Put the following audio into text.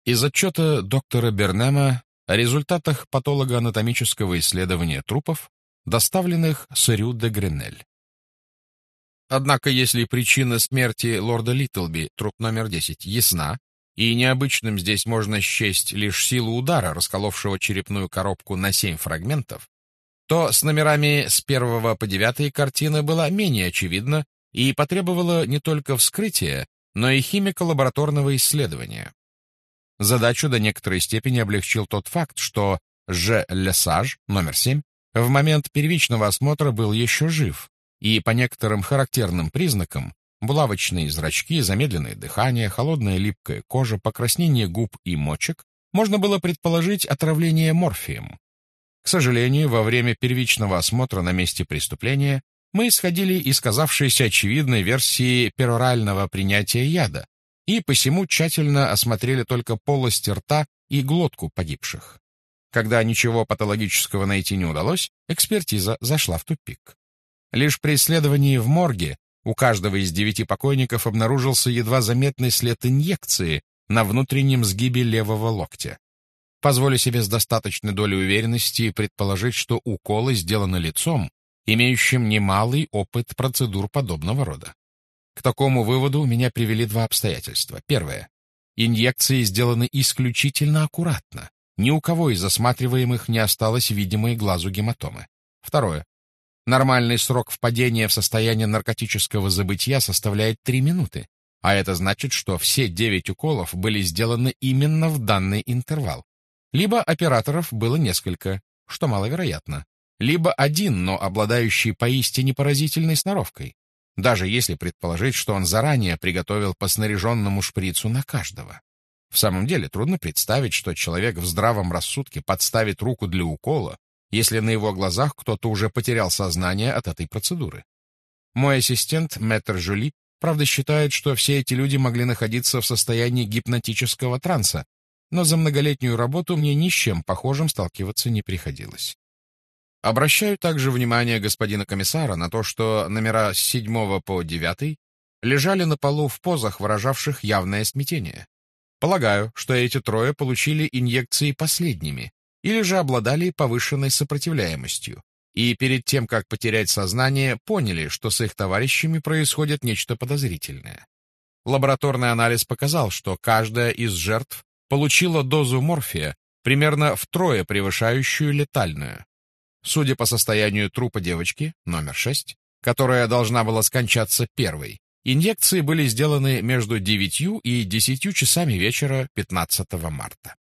Из отчета доктора Бернема о результатах патологоанатомического исследования трупов, доставленных с Рю де Гренель. Однако, если причина смерти лорда Литтлби, труп номер 10, ясна, и необычным здесь можно счесть лишь силу удара, расколовшего черепную коробку на 7 фрагментов, то с номерами с 1 по 9 картина была менее очевидна и потребовала не только вскрытия, но и химико-лабораторного исследования. Задачу до некоторой степени облегчил тот факт, что Ж. Лесаж, номер 7, в момент первичного осмотра был еще жив, и по некоторым характерным признакам булавочные зрачки, замедленное дыхание, холодная липкая кожа, покраснение губ и мочек можно было предположить отравление морфием. К сожалению, во время первичного осмотра на месте преступления мы исходили из казавшейся очевидной версии перорального принятия яда, и посему тщательно осмотрели только полость рта и глотку погибших. Когда ничего патологического найти не удалось, экспертиза зашла в тупик. Лишь при исследовании в морге у каждого из 9 покойников обнаружился едва заметный след инъекции на внутреннем сгибе левого локтя. Позволю себе с достаточной долей уверенности предположить, что уколы сделаны лицом, имеющим немалый опыт процедур подобного рода. К такому выводу меня привели 2 обстоятельства. Первое. Инъекции сделаны исключительно аккуратно. Ни у кого из осматриваемых не осталось видимой глазу гематомы. Второе. Нормальный срок впадения в состояние наркотического забытья составляет 3 минуты, а это значит, что все 9 уколов были сделаны именно в данный интервал. Либо операторов было несколько, что маловероятно, либо один, но обладающий поистине поразительной сноровкой, даже если предположить, что он заранее приготовил по снаряженному шприцу на каждого. В самом деле трудно представить, что человек в здравом рассудке подставит руку для укола, если на его глазах кто-то уже потерял сознание от этой процедуры. Мой ассистент, мэтр Жюли, правда считает, что все эти люди могли находиться в состоянии гипнотического транса, но за многолетнюю работу мне ни с чем похожим сталкиваться не приходилось. Обращаю также внимание господина комиссара на то, что номера с 7 по 9 лежали на полу в позах, выражавших явное смятение. Полагаю, что эти 3 получили инъекции последними, или же обладали повышенной сопротивляемостью, и перед тем, как потерять сознание, поняли, что с их товарищами происходит нечто подозрительное. Лабораторный анализ показал, что каждая из жертв получила дозу морфия, примерно втрое превышающую летальную. Судя по состоянию трупа девочки, номер 6, которая должна была скончаться первой, инъекции были сделаны между 9 и 10 часами вечера 15 марта.